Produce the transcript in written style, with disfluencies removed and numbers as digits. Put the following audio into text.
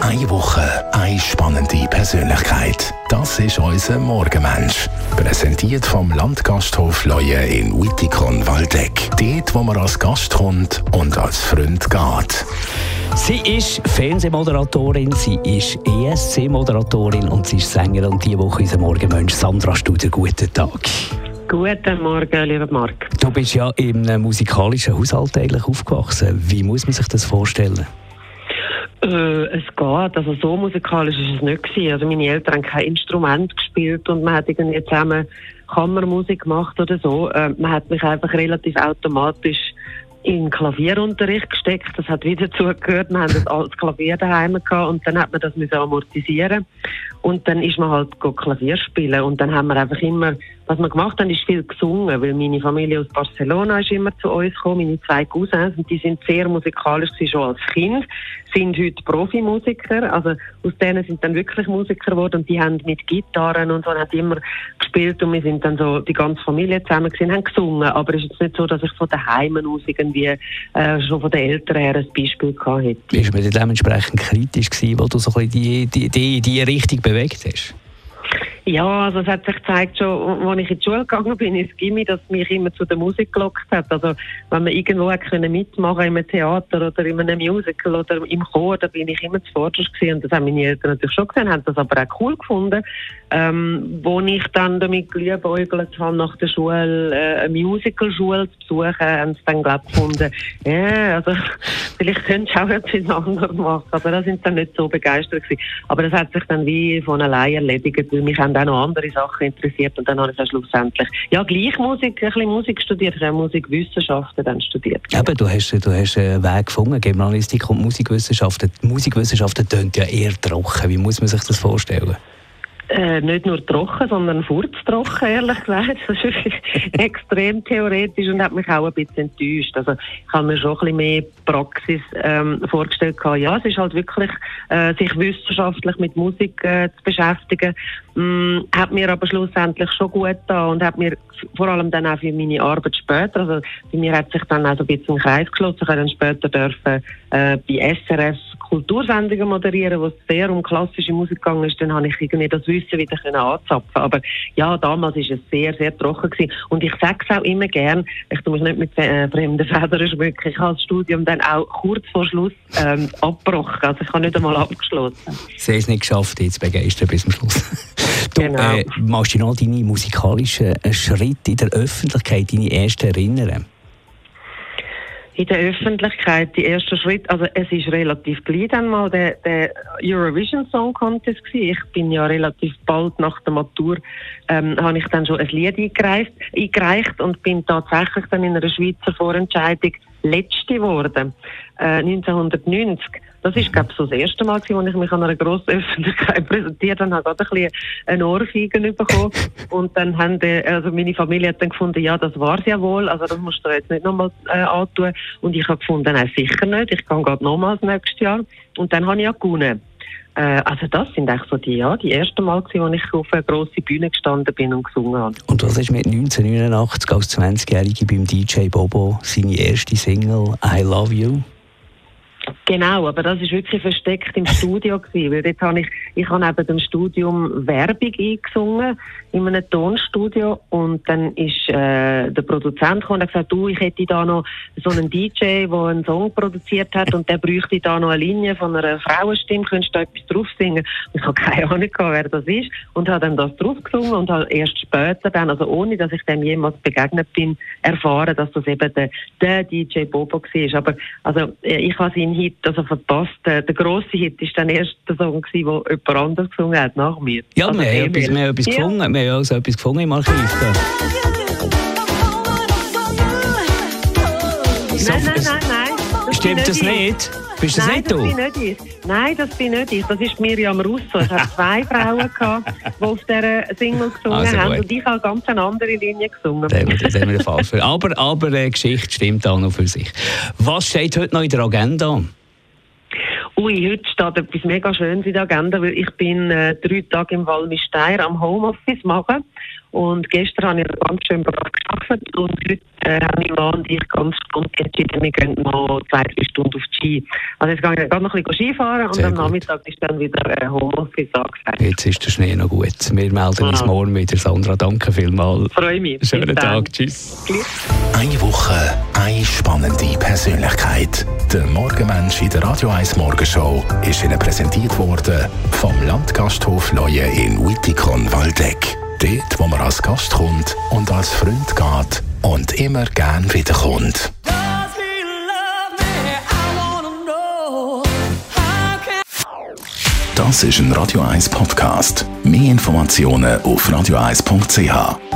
Eine Woche, eine spannende Persönlichkeit. Das ist unser Morgenmensch. Präsentiert vom Landgasthof Leue in Wittikon-Waldeck. Dort, wo man als Gast kommt und als Freund geht. Sie ist Fernsehmoderatorin, sie ist ESC-Moderatorin und sie ist Sängerin. Und diese Woche unser Morgenmensch Sandra Studer. Guten Tag. Guten Morgen, lieber Marc. Du bist ja in einem musikalischen Haushalt eigentlich aufgewachsen. Wie muss man sich das vorstellen? Es geht. Also so musikalisch ist es nicht gewesen. Also meine Eltern haben kein Instrument gespielt und man hat irgendwie zusammen Kammermusik gemacht oder so. Man hat mich einfach relativ automatisch in Klavierunterricht gesteckt. Das hat wieder zugehört. Wir haben das altes Klavier daheim gehabt und dann hat man das müssen amortisieren. Und dann ist man halt Klavier spielen und dann haben wir einfach immer, was wir gemacht haben, ist viel gesungen, weil meine Familie aus Barcelona ist immer zu uns gekommen, meine 2 Cousins, und die sind sehr musikalisch gewesen, schon als Kind, sind heute Profimusiker, also aus denen sind dann wirklich Musiker geworden und die haben mit Gitarren und so, haben immer gespielt und wir sind dann so, die ganze Familie zusammen gewesen, haben gesungen, aber es ist jetzt nicht so, dass ich von daheim aus irgendwie schon von den Eltern her ein Beispiel gehabt hätte. Bist du dementsprechend kritisch gewesen, weil du so ein bisschen die Richtung bewegt hast? Ja, also es hat sich gezeigt schon, als ich in die Schule gegangen bin, ins Gymi, dass mich immer zu der Musik gelockt hat. Also wenn man irgendwo mitmachen in einem Theater oder in einem Musical oder im Chor, da bin ich immer zuvorderst gewesen. Und das haben meine Eltern natürlich schon gesehen, haben das aber auch cool gefunden. Wo ich dann damit geliebäugelt habe, nach der Schule eine Musical-Schule zu besuchen, haben sie dann, glaube ich, gefunden, ja, also vielleicht könntest du auch etwas anderes machen. Aber da sind sie dann nicht so begeistert gewesen. Aber das hat sich dann wie von allein erledigt, weil mich haben auch noch andere Sachen interessiert und dann habe ich schlussendlich gleich ein bisschen Musik studiert, ich habe Musikwissenschaften dann studiert. Eben, du hast einen Weg gefunden, Germanistik und Musikwissenschaften. Die Musikwissenschaften tönt ja eher trocken. Wie muss man sich das vorstellen? Nicht nur trocken, sondern furztrocken, ehrlich gesagt. Das ist wirklich extrem theoretisch und hat mich auch ein bisschen enttäuscht. Also ich habe mir schon ein bisschen mehr Praxis vorgestellt. Ja, es ist halt wirklich, sich wissenschaftlich mit Musik zu beschäftigen. Hat mir aber schlussendlich schon gut getan und hat mir vor allem dann auch für meine Arbeit später, also bei mir hat sich dann auch so ein bisschen ein Kreis geschlossen. Ich habe dann später dürfen bei SRF Kultursendungen moderieren, wo es sehr um klassische Musik gegangen ist. Dann habe ich irgendwie das Wissen wieder anzapfen. Aber ja, damals war es sehr, sehr trocken gewesen. Und ich sage es auch immer gern, ich tue mich nicht mit fremden Federn schmücken. Ich habe das Studium dann auch kurz vor Schluss abgebrochen. Also ich habe nicht einmal abgeschlossen. Sie haben es nicht geschafft, jetzt begeistern bis zum Schluss. Du, genau. Machst du dich noch deine musikalischen Schritte in der Öffentlichkeit, deine ersten erinnern? In der Öffentlichkeit, die erste Schritt, also es ist relativ gleich dann mal der Eurovision Song Contest gewesen. Ich bin ja relativ bald nach der Matur, habe ich dann schon ein Lied eingereicht und bin tatsächlich dann in einer Schweizer Vorentscheidung Letzte geworden, 1990. Das ist, glaube ich, so das erste Mal, als ich mich an einer grossen Öffentlichkeit präsentiert habe, habe ich gerade ein Ohrfeigen bekommen. Und dann also meine Familie hat dann gefunden, ja, das war's ja wohl, also das musst du jetzt nicht nochmal antun. Und ich habe gefunden, nein, sicher nicht, ich kann gerade nochmals nächstes Jahr. Und dann habe ich ja gewonnen. Also das sind eigentlich so die ersten Mal, als ich auf einer grossen Bühne gestanden bin und gesungen habe. Und was ist mit 1989 als 20-Jährige beim DJ Bobo seine erste Single «I Love You»? Genau, aber das ist wirklich versteckt im Studio gewesen, weil dort habe ich habe neben dem Studium Werbung eingesungen in einem Tonstudio und dann ist der Produzent gekommen und hat gesagt, ich hätte da noch so einen DJ, der einen Song produziert hat und der bräuchte da noch eine Linie von einer Frauenstimme, könntest du da etwas drauf singen? Und ich habe keine Ahnung gehabt, wer das ist und habe dann das drauf gesungen und habe erst später dann, also ohne dass ich dem jemals begegnet bin, erfahren, dass das eben der DJ Bobo war. Aber also ich habe seinen Hit also verpasst. Der grosse Hit war dann erst der Song, den jemand anderes gesungen hat nach mir. Ja, also wir haben etwas gefunden. Wir haben also etwas gefunden im Archiv. Nein. Stimmt das nicht? Bist das nicht du? Nein, das bin nicht ich. Das ist Miriam Russo. Ich hatte 2 Frauen gehabt, die auf dieser Single gesungen haben. Und ich habe ganz eine andere Linie gesungen. Das haben wir falsch für. Aber die Geschichte stimmt auch noch für sich. Was steht heute noch in der Agenda? Heute steht etwas mega Schönes in der Agenda, weil ich bin 3 Tage im Walmis Steyr am Homeoffice machen. Und gestern habe ich ganz schön brav gearbeitet und heute haben mein Mann und ich ganz spontan entschieden, wir gehen mal 2-3 Stunden auf die Ski. Also jetzt gehe ich noch ein bisschen Skifahren und am Nachmittag ist dann wieder Homeoffice angesagt. Jetzt ist der Schnee noch gut. Wir melden uns morgen wieder. Sandra, danke vielmals. Freue mich. Schönen Tag. Tschüss. Eine Woche, eine spannende Persönlichkeit. Der Morgenmensch in der Radio 1 Morgenshow ist Ihnen präsentiert worden vom Landgasthof Leue in Wittikon-Waldeck. Dort, wo man als Gast kommt und als Freund geht und immer gern wiederkommt. Das ist ein Radio 1 Podcast. Mehr Informationen auf radio1.ch.